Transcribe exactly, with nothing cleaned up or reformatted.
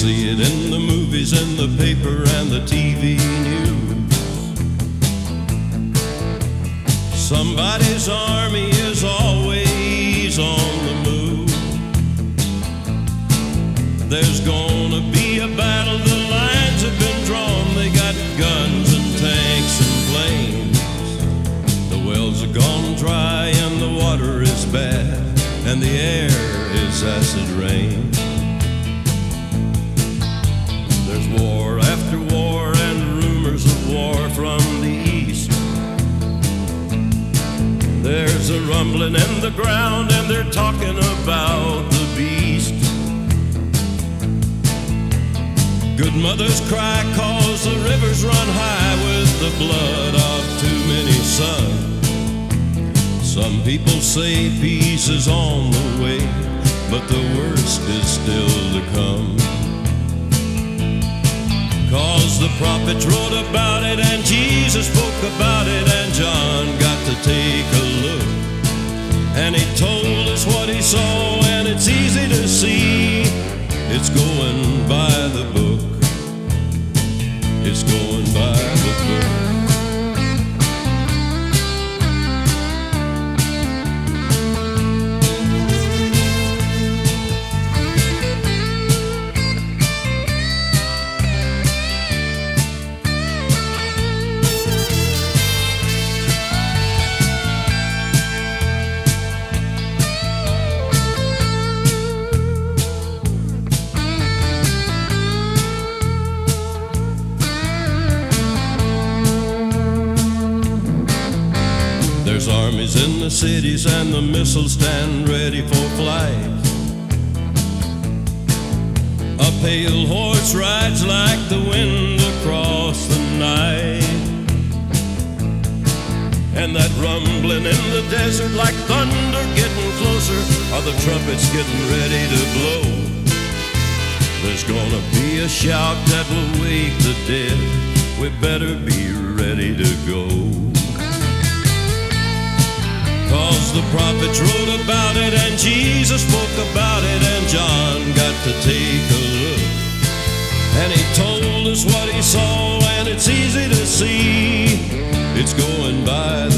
see it in the movies, in the paper, and the T V news. Somebody's army is always on the move. There's gonna be a battle, the lines have been drawn. They got guns and tanks and planes. The wells are gone dry and the water is bad, and the air is acid rain. There's war after war and rumors of war from the east. There's a rumbling in the ground and they're talking about the beast. Good mothers cry 'cause the rivers run high with the blood of too many sons. Some people say peace is on the way, but the worst is still to come. 'Cause the prophets wrote about it and Jesus spoke about it, and John got to take a look. And he told us what he saw, and it's easy to see. It's going by the book. It's going by the book. There's armies in the cities and the missiles stand ready for flight. A pale horse rides like the wind across the night. And that rumbling in the desert like thunder getting closer, are the trumpets getting ready to blow. There's gonna be a shout that will wake the dead. We better be ready to go. 'Cause the prophets wrote about it and Jesus spoke about it, and John got to take a look. And he told us what he saw, and it's easy to see. It's going by the